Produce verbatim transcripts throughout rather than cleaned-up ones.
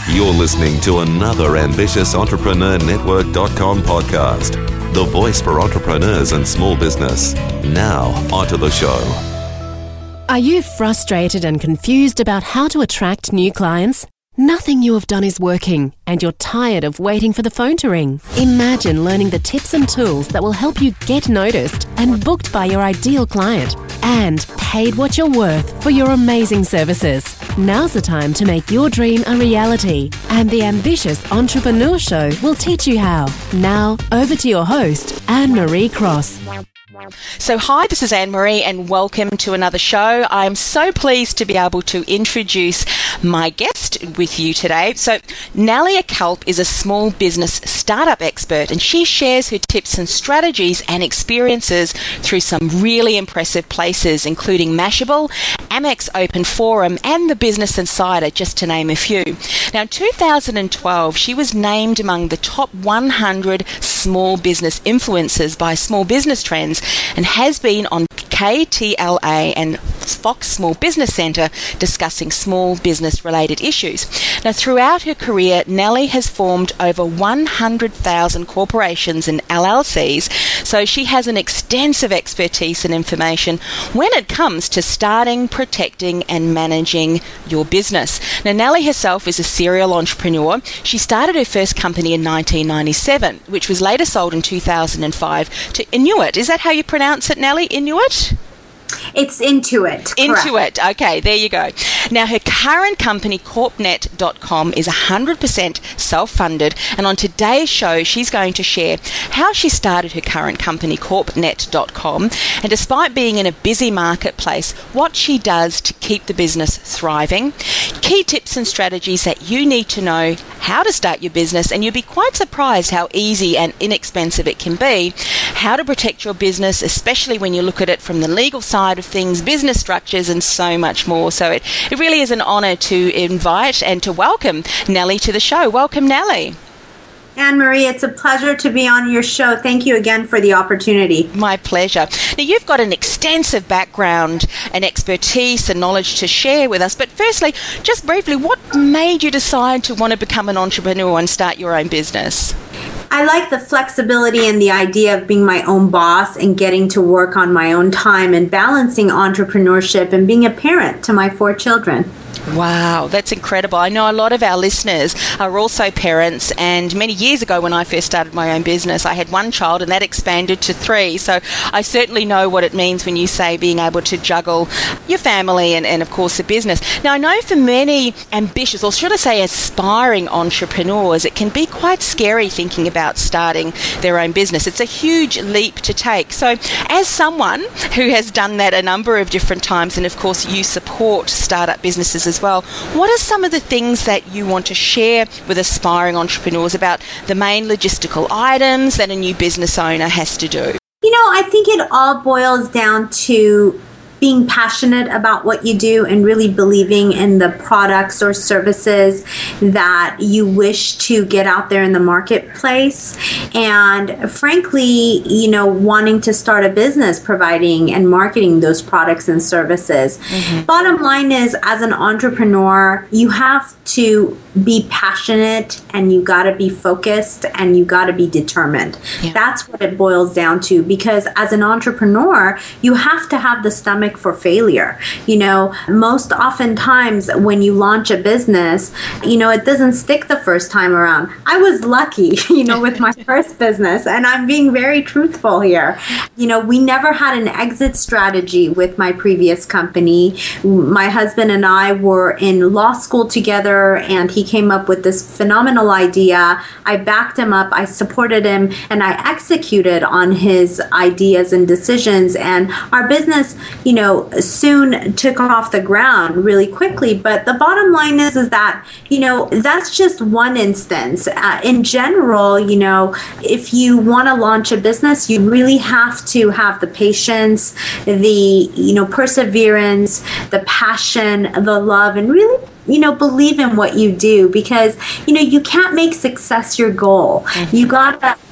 You're listening to another Ambitious Entrepreneur Network dot com podcast, the voice for entrepreneurs and small business. Now, onto the show. Are you frustrated and confused about how to attract new clients? Nothing you have done is working, and you're tired of waiting for the phone to ring. Imagine learning the tips and tools that will help you get noticed and booked by your ideal client, and paid what you're worth for your amazing services. Now's the time to make your dream a reality, and the Ambitious Entrepreneur Show will teach you how. Now, over to your host, Anne-Marie Cross. So hi, this is Anne-Marie and welcome to another show. I'm so pleased to be able to introduce my guest with you today. So Nalia Kalp is a small business startup expert, and she shares her tips and strategies and experiences through some really impressive places, including Mashable, Amex Open Forum and the Business Insider, just to name a few. Now in two thousand twelve, she was named among the top one hundred small business influencers by Small Business Trends, and has been on K T L A and Fox Small Business Centre discussing small business related issues. Now throughout her career, Nellie has formed over one hundred thousand corporations and L L Cs, so she has an extensive expertise and information when it comes to starting, protecting and managing your business. Now Nellie herself is a serial entrepreneur. She started her first company in nineteen ninety-seven, which was later sold in two thousand five to Inuit. Is that how you pronounce it, Nellie? Inuit? It's Intuit. Intuit. Okay, there you go. Now, her current company, Corp Net dot com, is one hundred percent self-funded. And on today's show, she's going to share how she started her current company, Corp Net dot com. And despite being in a busy marketplace, what she does to keep the business thriving, key tips and strategies that you need to know how to start your business. And you'll be quite surprised how easy and inexpensive it can be. How to protect your business, especially when you look at it from the legal side of things, business structures and so much more. So it, it really is an honour to invite and to welcome Nellie to the show. Welcome, Nellie. Anne-Marie, it's a pleasure to be on your show. Thank you again for the opportunity. My pleasure. Now, you've got an extensive background and expertise and knowledge to share with us. But firstly, just briefly, what made you decide to want to become an entrepreneur and start your own business? I like the flexibility and the idea of being my own boss and getting to work on my own time and balancing entrepreneurship and being a parent to my four children. Wow, that's incredible. I know a lot of our listeners are also parents, and many years ago when I first started my own business, I had one child and that expanded to three. So I certainly know what it means when you say being able to juggle your family and, and of course, the business. Now, I know for many ambitious, or should I say aspiring entrepreneurs, it can be quite scary thinking about starting their own business. It's a huge leap to take. So as someone who has done that a number of different times, and of course you support startup businesses as well, what are some of the things that you want to share with aspiring entrepreneurs about the main logistical items that a new business owner has to do? You know, I think it all boils down to being passionate about what you do and really believing in the products or services that you wish to get out there in the marketplace. And frankly, you know, wanting to start a business providing and marketing those products and services. Mm-hmm. Bottom line is, as an entrepreneur, you have to be passionate and you got to be focused and you got to be determined. Yeah. That's what it boils down to, because as an entrepreneur, you have to have the stomach for failure. You know, most oftentimes when you launch a business, you know, it doesn't stick the first time around. I was lucky, you know, with my first business, and I'm being very truthful here. You know, we never had an exit strategy with my previous company. My husband and I were in law school together, and he came up with this phenomenal idea. I backed him up, I supported him, and I executed on his ideas and decisions. And our business, you know, soon took off the ground really quickly. But the bottom line is, is that, you know, that's just one instance. Uh, in general, you know, if you want to launch a business, you really have to have the patience, the, you know, perseverance, the passion, the love, and really, you know, believe in what you do, because, you know, you can't make success your goal. Mm-hmm. You gotta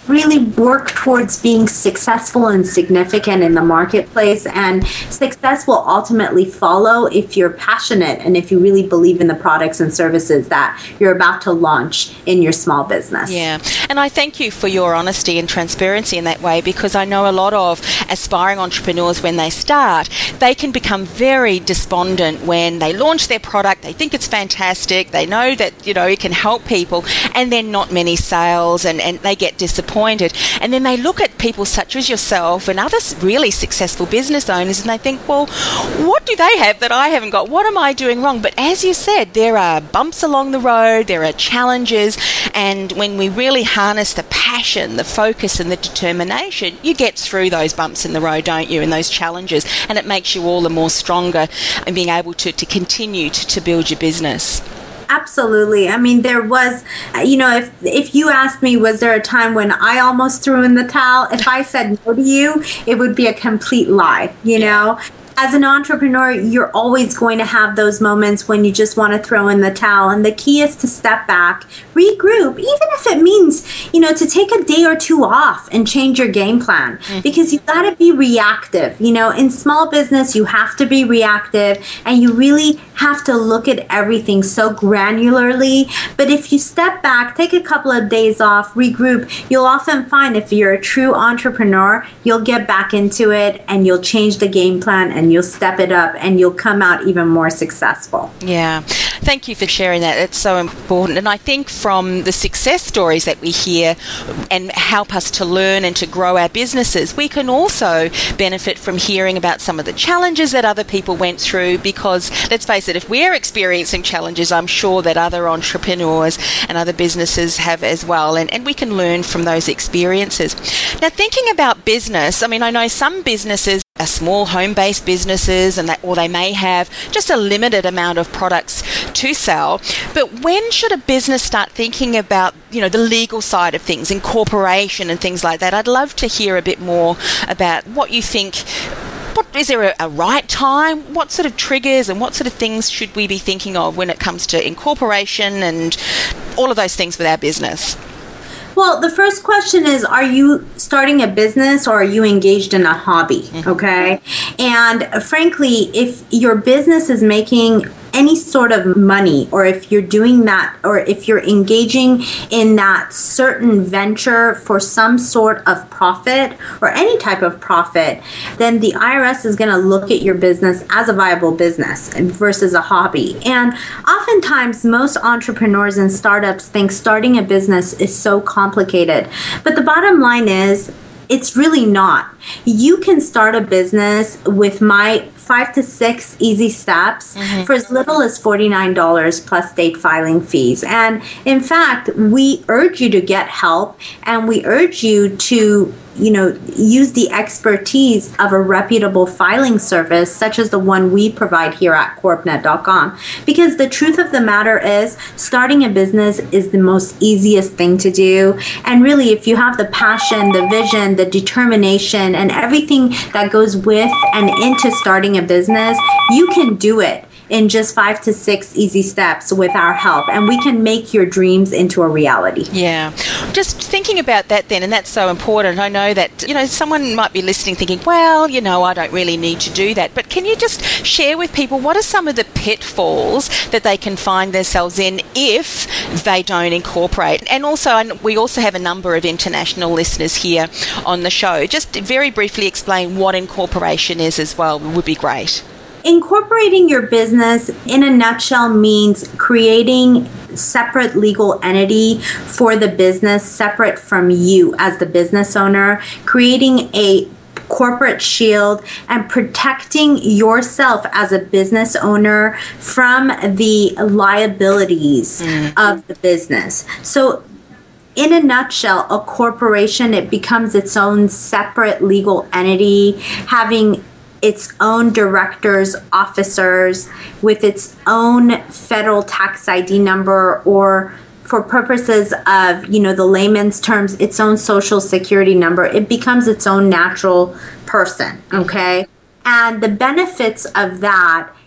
really work towards being successful and significant in the marketplace. And success will ultimately follow if you're passionate and if you really believe in the products and services that you're about to launch in your small business. Yeah. And I thank you for your honesty and transparency in that way, because I know a lot of aspiring entrepreneurs, when they start, they can become very despondent when they launch their product. They think it's fantastic. They know that, you know, it can help people, and then not many sales, and, and they get disappointed. And then they look at people such as yourself and other really successful business owners, and they think, well, what do they have that I haven't got? What am I doing wrong? But as you said, there are bumps along the road, there are challenges, and when we really harness the passion, the focus and the determination, you get through those bumps in the road, don't you, and those challenges, and it makes you all the more stronger in being able to, to continue to, to build your business. Absolutely. I mean, there was, you know, if if you asked me, was there a time when I almost threw in the towel? If I said no to you, it would be a complete lie, you know? As an entrepreneur, you're always going to have those moments when you just want to throw in the towel. And the key is to step back, regroup, even if it means, you know, to take a day or two off and change your game plan. Mm-hmm. Because you got to be reactive. You know, in small business, you have to be reactive, and you really have to look at everything so granularly. But if you step back, take a couple of days off, regroup, you'll often find, if you're a true entrepreneur, you'll get back into it and you'll change the game plan and you'll step it up and you'll come out even more successful. Yeah. Thank you for sharing that. It's so important. And I think from the success stories that we hear and help us to learn and to grow our businesses, we can also benefit from hearing about some of the challenges that other people went through, because let's face it, if we're experiencing challenges, I'm sure that other entrepreneurs and other businesses have as well. And, and we can learn from those experiences. Now, thinking about business, I mean, I know some businesses are small home-based businesses, and that, or they may have just a limited amount of products to sell. But when should a business start thinking about, you know, the legal side of things, incorporation and things like that? I'd love to hear a bit more about what you think. What, is there a, a right time? What sort of triggers and what sort of things should we be thinking of when it comes to incorporation and all of those things with our business? Well, the first question is, are you starting a business or are you engaged in a hobby? Mm-hmm. Okay. And frankly, if your business is making any sort of money, or if you're doing that, or if you're engaging in that certain venture for some sort of profit or any type of profit, then the I R S is going to look at your business as a viable business versus a hobby. And oftentimes, most entrepreneurs and startups think starting a business is so complicated. But the bottom line is, it's really not. You can start a business with my five to six easy steps mm-hmm. for as little as forty-nine dollars plus state filing fees. And in fact, we urge you to get help, and we urge you to, you know, use the expertise of a reputable filing service such as the one we provide here at corpnet dot com. Because the truth of the matter is, starting a business is the most easiest thing to do. And really, if you have the passion, the vision, the determination, and everything that goes with and into starting a business, you can do it in just five to six easy steps with our help, and we can make your dreams into a reality. Yeah. Just thinking about that then, and that's so important. I know that, you know, someone might be listening thinking, well, you know, I don't really need to do that. But can you just share with people what are some of the pitfalls that they can find themselves in if they don't incorporate? And also, we also have a number of international listeners here on the show. Just very briefly explain what incorporation is as well would be great. Incorporating your business, in a nutshell, means creating separate legal entity for the business, separate from you as the business owner, creating a corporate shield and protecting yourself as a business owner from the liabilities mm. of the business. So in a nutshell, a corporation, it becomes its own separate legal entity, having its own directors, officers, with its own federal tax I D number, or for purposes of, you know, the layman's terms, its own social security number. It becomes its own natural person, okay? And the benefits of that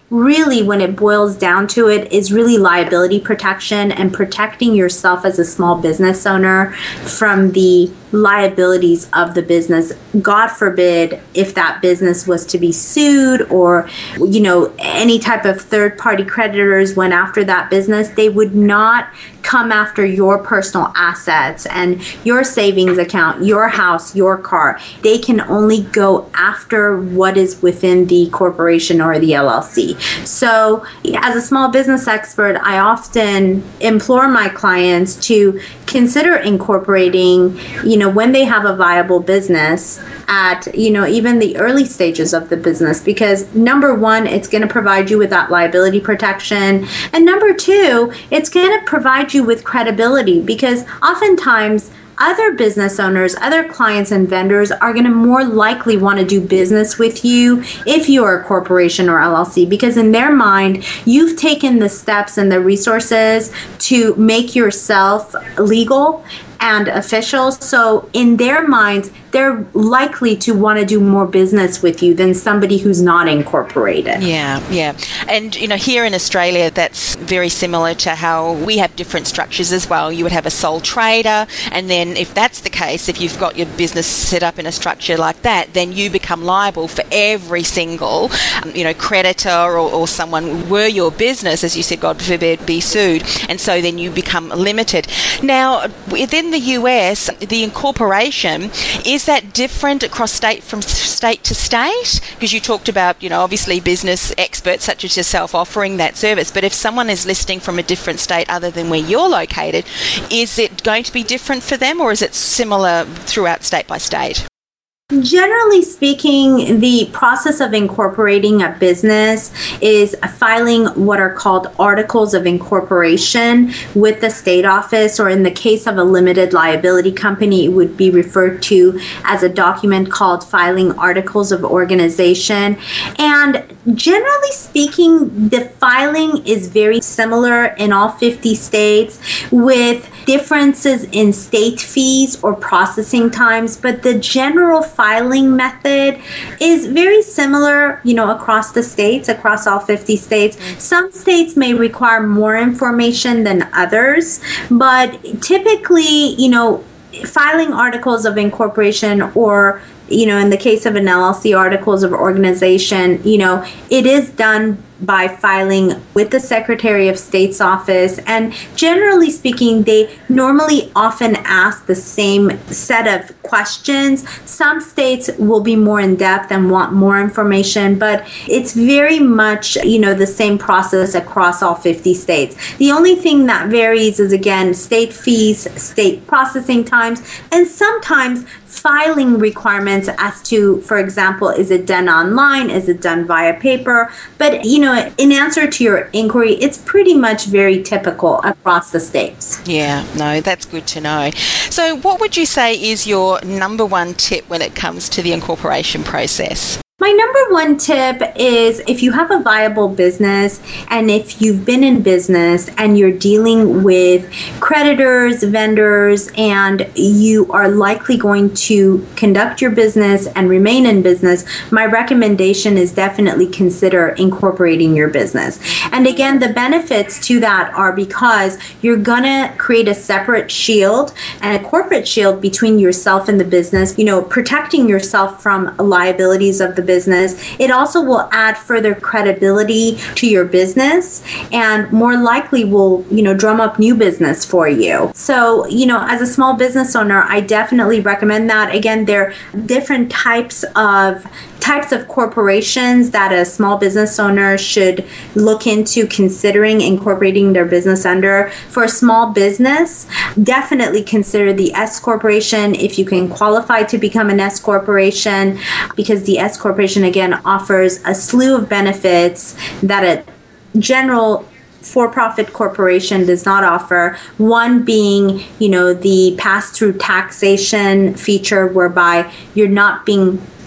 really, when it boils down to it, is really liability protection and protecting yourself as a small business owner from the liabilities of the business. God forbid if that business was to be sued, or, you know, any type of third party creditors went after that business, they would not come after your personal assets and your savings account, your house, your car. They can only go after what is within the corporation or the L L C. So as a small business expert, I often implore my clients to consider incorporating, you know, when they have a viable business at, you know, even the early stages of the business, because number one, it's going to provide you with that liability protection. And number two, it's going to provide you with credibility, because oftentimes other business owners, other clients and vendors are going to more likely want to do business with you if you are a corporation or L L C, because in their mind, you've taken the steps and the resources to make yourself legal and official. So in their minds, they're likely to want to do more business with you than somebody who's not incorporated. Yeah, yeah. And, you know, here in Australia, that's very similar to how we have different structures as well. You would have a sole trader, and then if that's the case, if you've got your business set up in a structure like that, then you become liable for every single, um, you know, creditor or, or someone were your business, as you said, God forbid, be sued. And so then you become limited. Now, within the U S, the incorporation, is that different across state from state to state? Because you talked about, you know, obviously business experts such as yourself offering that service. But if someone is listing from a different state other than where you're located, is it going to be different for them, or is it similar throughout state by state? Generally speaking, the process of incorporating a business is filing what are called articles of incorporation with the state office, or in the case of a limited liability company, it would be referred to as a document called filing articles of organization. And generally speaking, the filing is very similar in all fifty states, with differences in state fees or processing times, but the general filing method is very similar, you know, across the states, across all fifty states. Some states may require more information than others, but typically, you know, filing articles of incorporation, or, you know, in the case of an L L C, articles of organization, you know, it is done by filing with the Secretary of State's office. And generally speaking, they normally often ask the same set of questions. Some states will be more in depth and want more information, but it's very much, you know, the same process across all fifty states. The only thing that varies is, again, state fees, state processing times, and sometimes filing requirements as to, for example, is it done online? Is it done via paper? But, you know, in answer to your inquiry, it's pretty much very typical across the states. Yeah, no, that's good to know. So what would you say is your number one tip when it comes to the incorporation process? My number one tip is, if you have a viable business and if you've been in business and you're dealing with creditors, vendors, and you are likely going to conduct your business and remain in business, my recommendation is definitely consider incorporating your business. And again, the benefits to that are because you're going to create a separate shield and a corporate shield between yourself and the business, you know, protecting yourself from liabilities of the business. It also will add further credibility to your business and more likely will, you know, drum up new business for you. So, you know, as a small business owner, I definitely recommend that. Again, there are different types of types of corporations that a small business owner should look into considering incorporating their business under. For a small business, definitely consider the S corporation if you can qualify to become an S corporation, because the S corporation, again, offers a slew of benefits that a general for-profit corporation does not offer. One being, you know, the pass-through taxation feature, whereby you're not being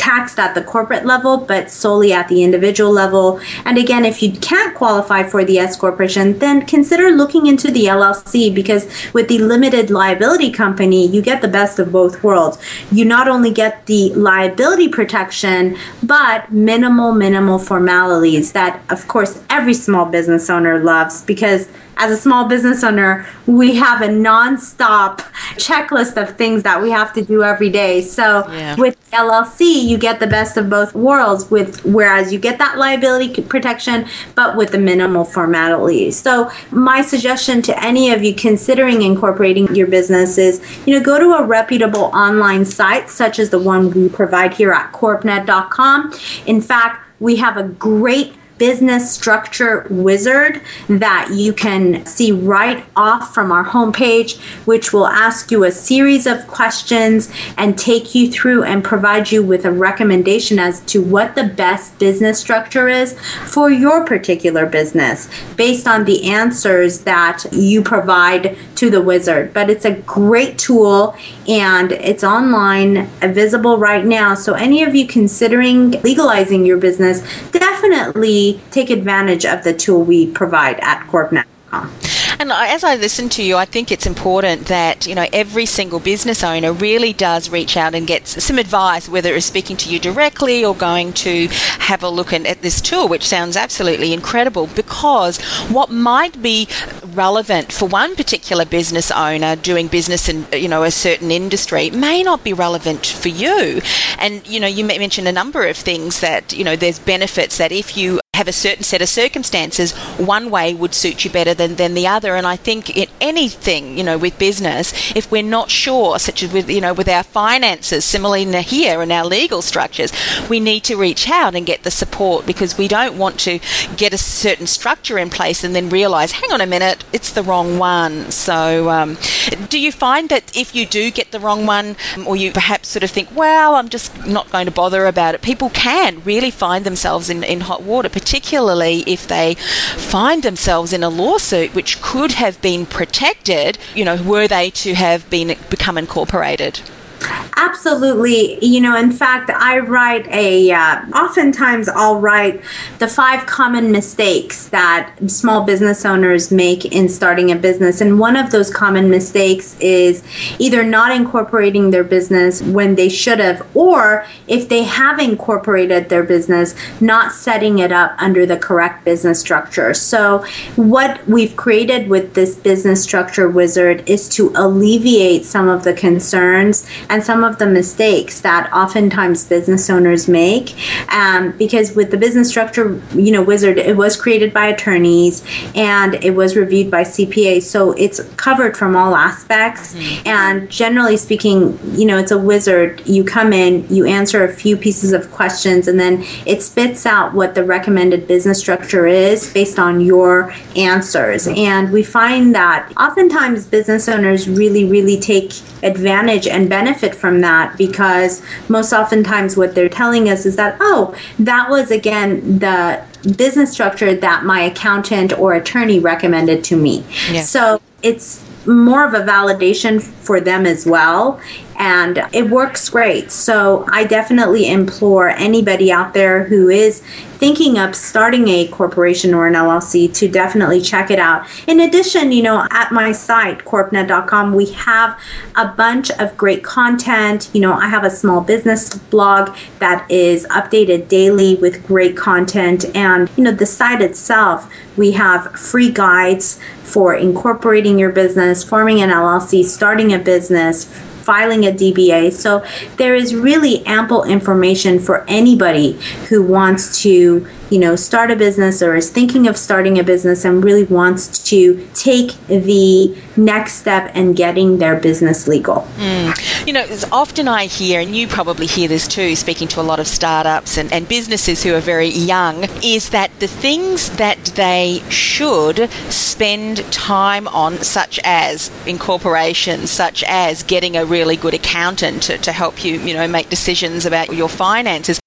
taxed at the corporate level, but solely at the individual level. And again, if you can't qualify for the S corporation, then consider looking into the L L C, because with the limited liability company, you get the best of both worlds. You not only get the liability protection, but minimal, minimal formalities that, of course, every small business owner loves, because as a small business owner, we have a non-stop checklist of things that we have to do every day. So yeah. with L L C, you get the best of both worlds, with whereas you get that liability protection, but with the minimal formalities. So my suggestion to any of you considering incorporating your business is, you know, go to a reputable online site such as the one we provide here at corp net dot com. In fact, we have a great business structure wizard that you can see right off from our homepage, which will ask you a series of questions and take you through and provide you with a recommendation as to what the best business structure is for your particular business based on the answers that you provide to the wizard. But it's a great tool and it's online, visible right now. So any of you considering legalizing your business, definitely take advantage of the tool we provide at corp net dot com. And as I listen to you, I think it's important that, you know, every single business owner really does reach out and get some advice, whether it's speaking to you directly or going to have a look at, at this tool, which sounds absolutely incredible, because what might be relevant for one particular business owner doing business in, you know, a certain industry may not be relevant for you. And, you know, you mentioned a number of things that, you know, there's benefits that if you have a certain set of circumstances, one way would suit you better than, than the other. And I think in anything, you know, with business, if we're not sure, such as with, you know, with our finances, similarly here in our legal structures, we need to reach out and get the support, because we don't want to get a certain structure in place and then realise, hang on a minute, it's the wrong one. So um, do you find that if you do get the wrong one, or you perhaps sort of think, well, I'm just not going to bother about it, people can really find themselves in, in hot water, particularly if they find themselves in a lawsuit which could have been protected, you know, were they to have been become incorporated? Absolutely. You know, in fact, I write a, uh, oftentimes I'll write the five common mistakes that small business owners make in starting a business. And one of those common mistakes is either not incorporating their business when they should have, or if they have incorporated their business, not setting it up under the correct business structure. So what we've created with this business structure wizard is to alleviate some of the concerns and some of the mistakes that oftentimes business owners make, um, because with the business structure, you know, wizard, it was created by attorneys and it was reviewed by C P A, so it's covered from all aspects. Mm-hmm. And generally speaking, you know, it's a wizard. You come in, you answer a few pieces of questions, and then it spits out what the recommended business structure is based on your answers. Mm-hmm. And we find that oftentimes business owners really, really take advantage and benefit from that, because most oftentimes what they're telling us is that, oh, that was again the business structure that my accountant or attorney recommended to me. Yeah. So it's more of a validation for them as well, and it works great. So I definitely implore anybody out there who is thinking of starting a corporation or an L L C to definitely check it out. In addition, you know, at my site, corp net dot com, we have a bunch of great content. You know, I have a small business blog that is updated daily with great content. And, you know, the site itself, we have free guides for incorporating your business, forming an L L C, starting a business, filing a D B A. So there is really ample information for anybody who wants to, you know, start a business or is thinking of starting a business and really wants to take the next step in getting their business legal. Mm. You know, often I hear, and you probably hear this too, speaking to a lot of startups and, and businesses who are very young, is that the things that they should spend time on, such as incorporation, such as getting a really good accountant to, to help you, you know, make decisions about your finances,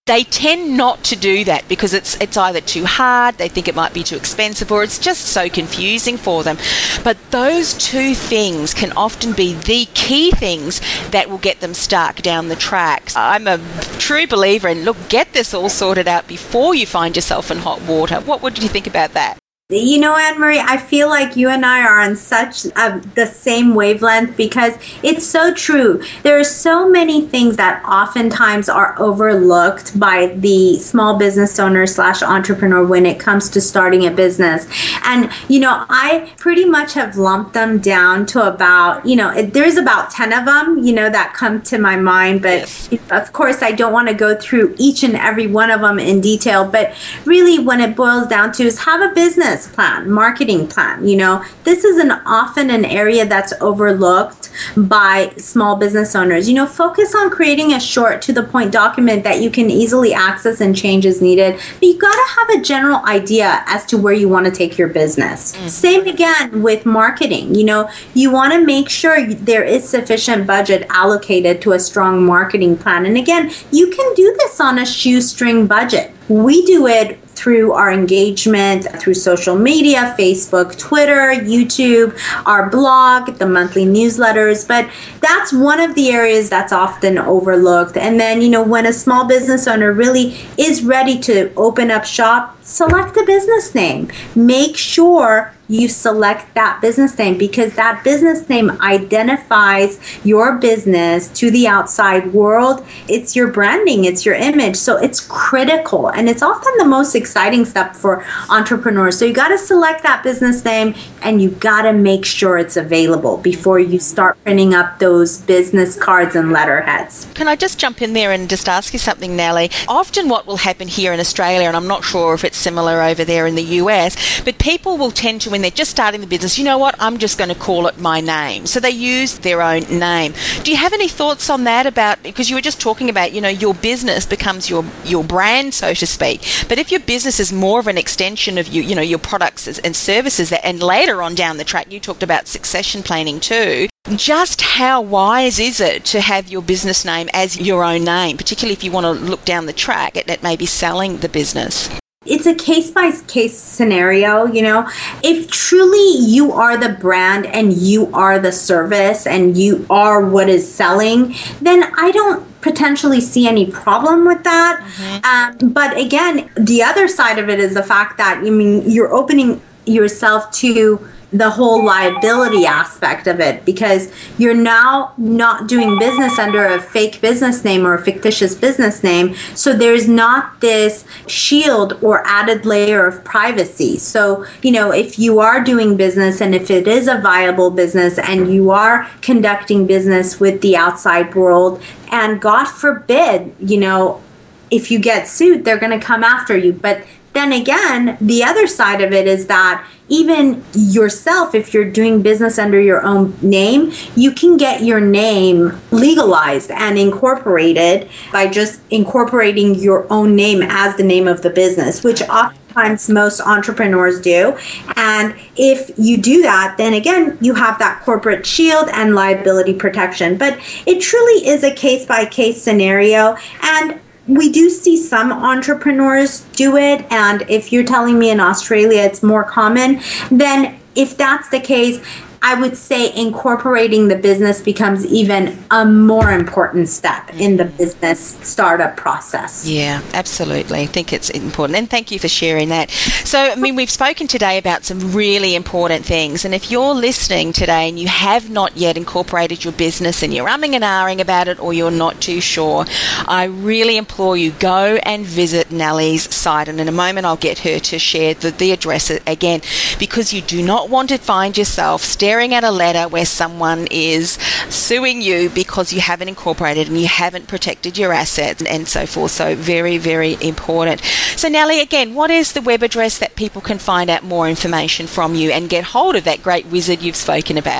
They tend not to do that because it's it's either too hard, they think it might be too expensive, or it's just so confusing for them. But those two things can often be the key things that will get them stuck down the tracks. I'm a true believer in, look, get this all sorted out before you find yourself in hot water. What would you think about that? You know, Anne-Marie, I feel like you and I are on such uh, the same wavelength, because it's so true. There are so many things that oftentimes are overlooked by the small business owner slash entrepreneur when it comes to starting a business. And, you know, I pretty much have lumped them down to about, you know, it, there's about ten of them, you know, that come to my mind. But yes, of course, I don't want to go through each and every one of them in detail. But really, when it boils down to is have a business plan, marketing plan. You know, this is an often an area that's overlooked by small business owners. You know, focus on creating a short to the point document that you can easily access and change as needed. But you got to have a general idea as to where you want to take your business. Mm-hmm. Same again with marketing. You know, you want to make sure there is sufficient budget allocated to a strong marketing plan. And again, you can do this on a shoestring budget. We do it through our engagement through social media, Facebook, Twitter, YouTube, our blog, the monthly newsletters. But that's one of the areas that's often overlooked. And then, you know, when a small business owner really is ready to open up shop, select a business name. Make sure you select that business name, because that business name identifies your business to the outside world. It's your branding, it's your image. So it's critical, and it's often the most exciting step for entrepreneurs. So you got to select that business name, and you got to make sure it's available before you start printing up those business cards and letterheads. Can I just jump in there and just ask you something, Nellie? Often what will happen here in Australia, and I'm not sure if it's similar over there in the U S, but people will tend to, when they're just starting the business, you know what, I'm just going to call it my name. So they use their own name. Do you have any thoughts on that about, because you were just talking about, you know, your business becomes your, your brand, so to speak. But if your business is more of an extension of you, you know, your products and services, that, and later on down the track, you talked about succession planning too, just how wise is it to have your business name as your own name, particularly if you want to look down the track at, at maybe selling the business? It's a case-by-case scenario, you know. If truly you are the brand and you are the service and you are what is selling, then I don't potentially see any problem with that. Mm-hmm. Um, but again, the other side of it is the fact that, I mean, you're opening yourself to the whole liability aspect of it, because you're now not doing business under a fake business name or a fictitious business name. So there's not this shield or added layer of privacy. So, you know, if you are doing business and if it is a viable business and you are conducting business with the outside world, and God forbid, you know, if you get sued, they're going to come after you. But then again, the other side of it is that even yourself, if you're doing business under your own name, you can get your name legalized and incorporated by just incorporating your own name as the name of the business, which oftentimes most entrepreneurs do. And if you do that, then again, you have that corporate shield and liability protection. But it truly is a case-by-case scenario. And we do see some entrepreneurs do it, and if you're telling me in Australia it's more common, then if that's the case, I would say incorporating the business becomes even a more important step in the business startup process. Yeah, absolutely. I think it's important. And thank you for sharing that. So, I mean, we've spoken today about some really important things. And if you're listening today and you have not yet incorporated your business and you're umming and ahhing about it, or you're not too sure, I really implore you, go and visit Nellie's site. And in a moment, I'll get her to share the, the address again, because you do not want to find yourself staring at a letter where someone is suing you because you haven't incorporated and you haven't protected your assets and so forth. So very, very important. So Nellie, again, what is the web address that people can find out more information from you and get hold of that great wizard you've spoken about?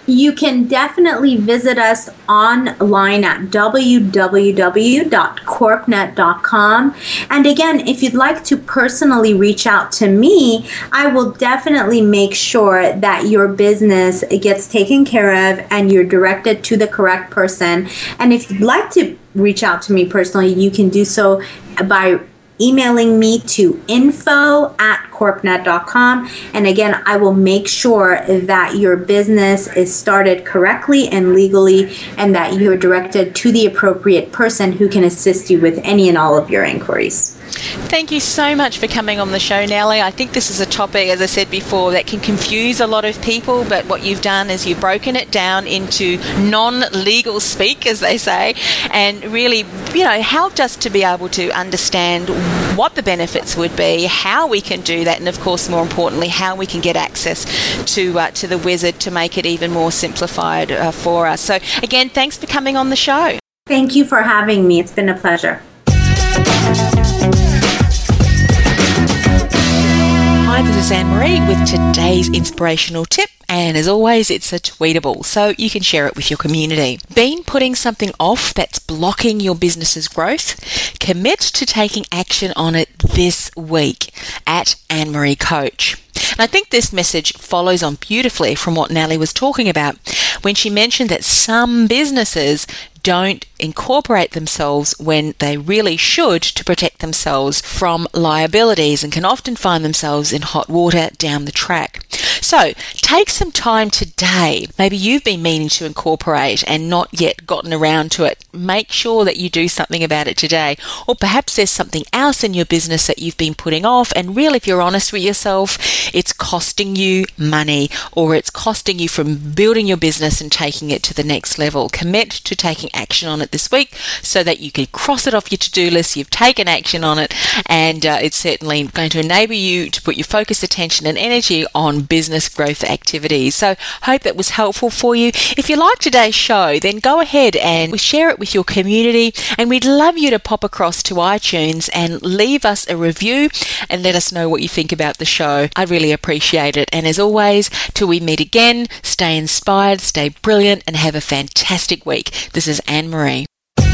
You can definitely visit us online at w w w dot corpnet dot com. And again, if you'd like to personally reach out to me, I will definitely make sure that your business gets taken care of and you're directed to the correct person. And if you'd like to reach out to me personally, you can do so by emailing me to info at corpnet dot com. And again, I will make sure that your business is started correctly and legally, and that you're directed to the appropriate person who can assist you with any and all of your inquiries. Thank you so much for coming on the show, Nellie. I think this is a topic, as I said before, that can confuse a lot of people, but what you've done is you've broken it down into non-legal speak, as they say, and really, you know, helped us to be able to understand what the benefits would be, how we can do that, and of course, more importantly, how we can get access to uh, to the wizard to make it even more simplified uh, for us. So again, thanks for coming on the show. Thank you for having me. It's been a pleasure. Hi, this is Anne-Marie with today's inspirational tip, and as always, it's a tweetable, so you can share it with your community. Been putting something off that's blocking your business's growth? Commit to taking action on it this week at Anne-Marie Coach. And I think this message follows on beautifully from what Nellie was talking about when she mentioned that some businesses don't incorporate themselves when they really should to protect themselves from liabilities and can often find themselves in hot water down the track. So take some time today. Maybe you've been meaning to incorporate and not yet gotten around to it. Make sure that you do something about it today. Or perhaps there's something else in your business that you've been putting off, and really, if you're honest with yourself, it's costing you money, or it's costing you from building your business and taking it to the next level. Commit to taking action on it this week so that you can cross it off your to-do list. You've taken action on it, and uh, it's certainly going to enable you to put your focus, attention and energy on business growth activities. So hope that was helpful for you. If you like today's show, then go ahead and share it with your community, and we'd love you to pop across to iTunes and leave us a review and let us know what you think about the show. I really appreciate it. And as always, till we meet again, stay inspired, stay brilliant, and have a fantastic week. This is Anne-Marie.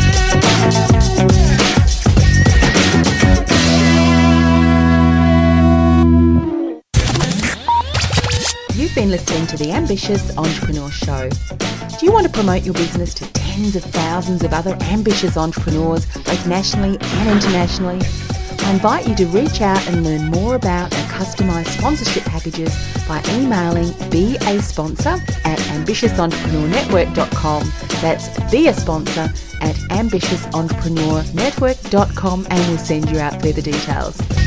You've been listening to The Ambitious Entrepreneur Show. Do you want to promote your business to tens of thousands of other ambitious entrepreneurs, both nationally and internationally? I invite you to reach out and learn more about our customised sponsorship packages by emailing be a sponsor at ambitious entrepreneur network dot com. That's be a sponsor at ambitious entrepreneur network dot com, and we'll send you out further details.